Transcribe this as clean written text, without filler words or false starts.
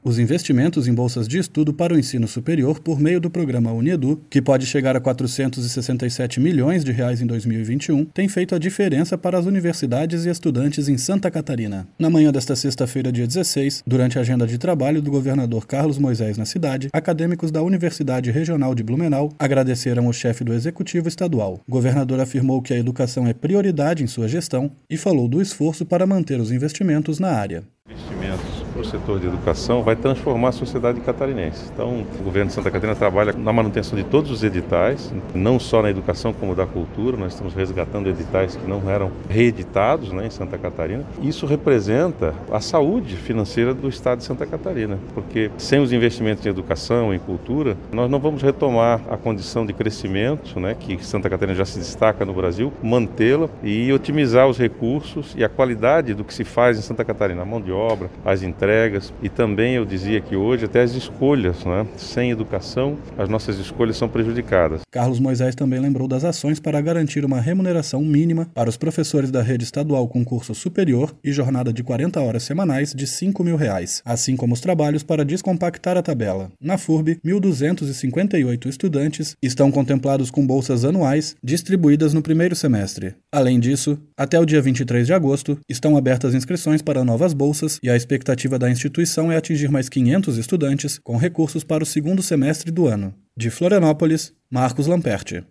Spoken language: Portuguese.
Os investimentos em bolsas de estudo para o ensino superior por meio do programa UniEdu, que pode chegar a R$ 467 milhões em 2021, têm feito a diferença para as universidades e estudantes em Santa Catarina. Na manhã desta sexta-feira, dia 16, durante a agenda de trabalho do governador Carlos Moisés na cidade, acadêmicos da Universidade Regional de Blumenau agradeceram o chefe do Executivo Estadual. O governador afirmou que a educação é prioridade em sua gestão e falou do esforço para manter os investimentos na área. Investimentos para o setor de educação vai transformar a sociedade catarinense. Então, o governo de Santa Catarina trabalha na manutenção de todos os editais, não só na educação como da cultura. Nós estamos resgatando editais que não eram reeditados, em Santa Catarina. Isso representa a saúde financeira do estado de Santa Catarina, porque sem os investimentos em educação, em cultura, nós não vamos retomar a condição de crescimento, que Santa Catarina já se destaca no Brasil, mantê-la e otimizar os recursos e a qualidade do que se faz em Santa Catarina, a mão de obra, as entregas e também, eu dizia que hoje, até as escolhas. Sem educação, as nossas escolhas são prejudicadas. Carlos Moisés também lembrou das ações para garantir uma remuneração mínima para os professores da rede estadual com curso superior e jornada de 40 horas semanais de R$ 5.000, assim como os trabalhos para descompactar a tabela. Na FURB, 1.258 estudantes estão contemplados com bolsas anuais distribuídas no primeiro semestre. Além disso, até o dia 23 de agosto, estão abertas inscrições para novas bolsas e a expectativa da instituição é atingir mais 500 estudantes com recursos para o segundo semestre do ano. De Florianópolis, Marcos Lamperti.